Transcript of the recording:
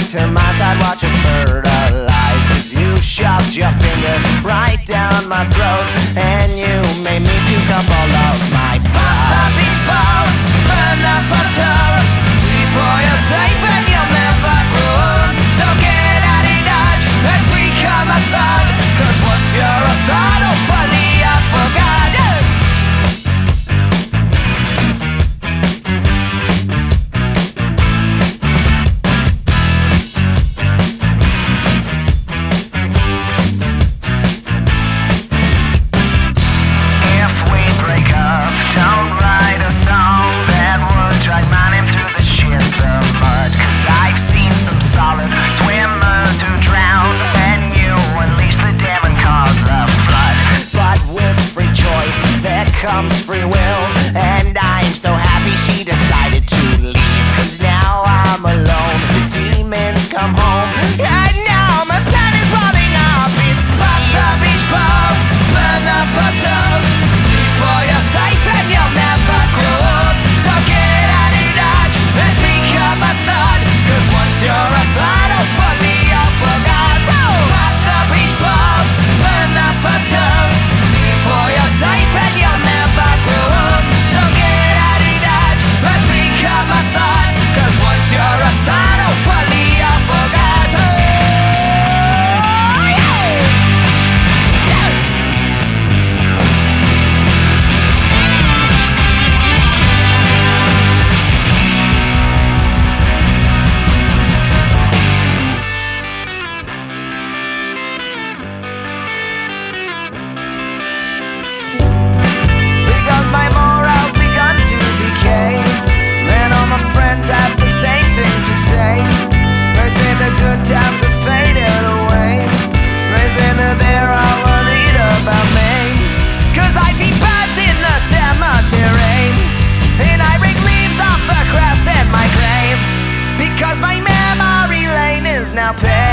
to my side, watch it fertilize. 'Cause you shoved your finger right down my throat, and you made me puke up all of my pride. Pop the beach balls, burn the photos, see for your safe and you'll never grow up. So get out of Dodge and become a thug, 'cause once you're a thug, hopefully I forgot. Comes free will, and I'm so happy she decided to leave. 'Cause now I'm alone, the demons come home, and now my plan is rolling up. It's pop the beach balls, burn the photos, see for your safe and you'll never grow up. So get out of Dodge and become a thug, 'cause once you're a thug, hopefully I forgot. So pop the beach balls, burn the photos, see for your safe and you'll never grow up. So get out of Dodge and become a thug, 'cause once you're a thug, hopefully I forgot. Because my morale's begun to decay, and all my friends have the same thing to say. They say the good times have faded away. They say that they're all worried about me, 'cause I feed birds in the cemetery, and I rake leaves off the grass at my grave, because my memory lane is now paved.